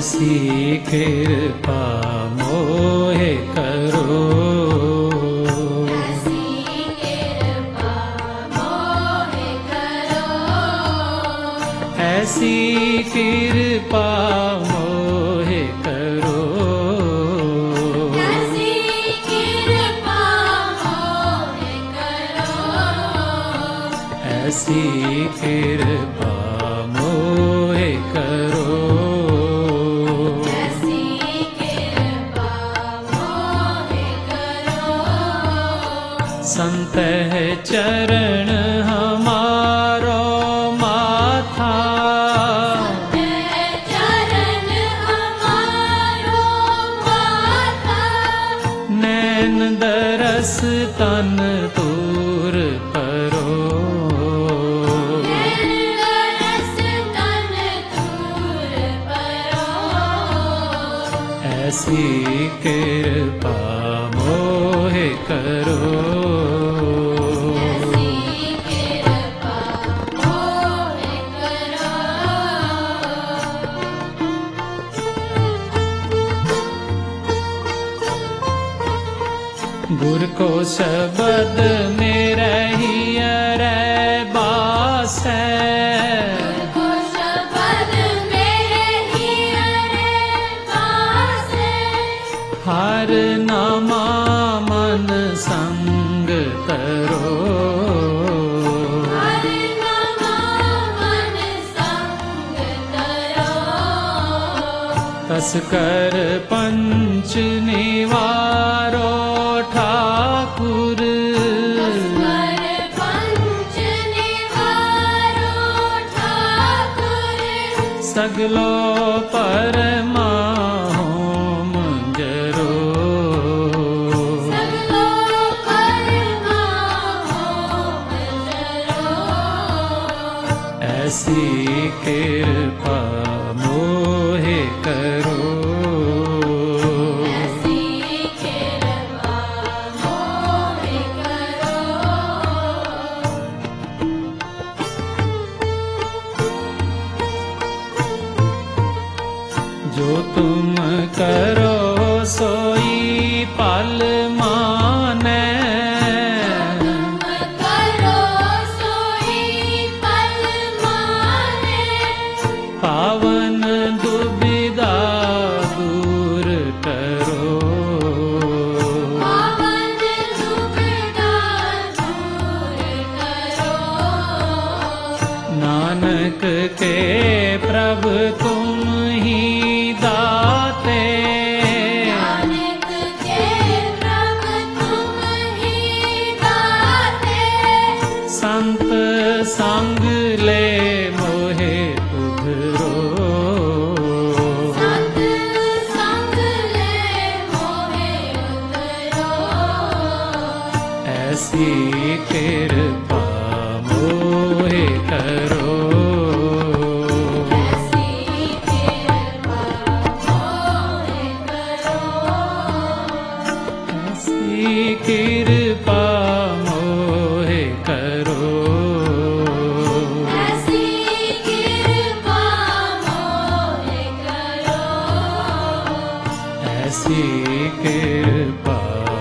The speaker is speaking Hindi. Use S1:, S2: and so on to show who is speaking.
S1: ऐसी कृपा मोहे करो,
S2: ऐसी कृपा मोहे करो,
S1: ऐसी कृपा मोहे करो,
S2: ऐसी कृपा मोहे करो,
S1: ऐसी कृपा मोहे करो।
S2: ऐसी कृपा मोहे करो,
S1: संत है चरण हमारो माथा,
S2: चरण हमारो माथा,
S1: नैन दरस तन दूर करो,
S2: रस तन दूर करो,
S1: ऐसी कृपा मोहे करो,
S2: ऐसी कृपा मोहे करो।
S1: गुर को शब्द मेरे हियर बास है,
S2: को शब्द मेरे हियरे पास है,
S1: हर नामा मन संग तरो,
S2: हर नमा मन संग करो,
S1: तस कर पंच निवारो ठाकुर,
S2: स्वर पंच निवारो ठाकुर,
S1: सगलो परमाहोम जरो,
S2: सगलो परमाहोम जरो,
S1: ऐसी कृपा मोहे करो,
S2: ऐसी कृपा मोहे करो,
S1: जो तुम करो सोई पल माने,
S2: तुम करो सोई पल माने,
S1: पावन दुविधा दूर करो,
S2: पावन दुविधा दूर करो,
S1: नानक के प्रभु तुम ही दाते,
S2: नानक के प्रभु तुम ही दाते,
S1: संत संग ले मोहे उधरो,
S2: सत संग ले मोहे उतरो,
S1: ऐसी कृपा मोहे करो,
S2: ऐसी कृपा मोहे करो,
S1: ऐसी कृपा मोहे करो,
S2: ऐसी कृपा मोहे करो,
S1: ऐसी कृपा